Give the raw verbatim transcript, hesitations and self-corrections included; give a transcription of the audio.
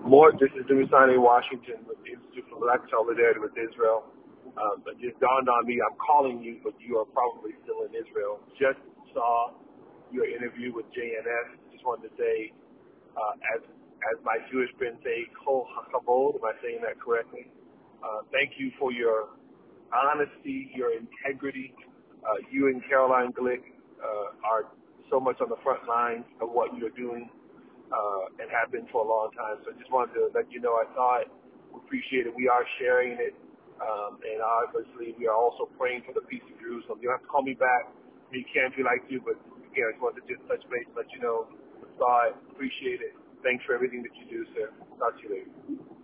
Mort, this is Dumisani Washington with the Institute for Black Solidarity with Israel. Um, it just dawned on me, I'm calling you, but you are probably still in Israel. Just saw your interview with J N S. Just wanted to say, uh, as as my Jewish friends say, Kol HaKavod, am I saying that correctly? Uh, thank you for your honesty, your integrity. Uh, you and Caroline Glick uh, are so much on the front lines of what you're doing. Uh, and have been for a long time. So I just wanted to let you know I saw it. We appreciate it. We are sharing it. Um, and obviously we are also praying for the peace of Jerusalem. You don't have to call me back. You can if you like to, but again, I just wanted to just touch base, let you know. Saw it. Appreciate it. Thanks for everything that you do, sir. Talk to you later.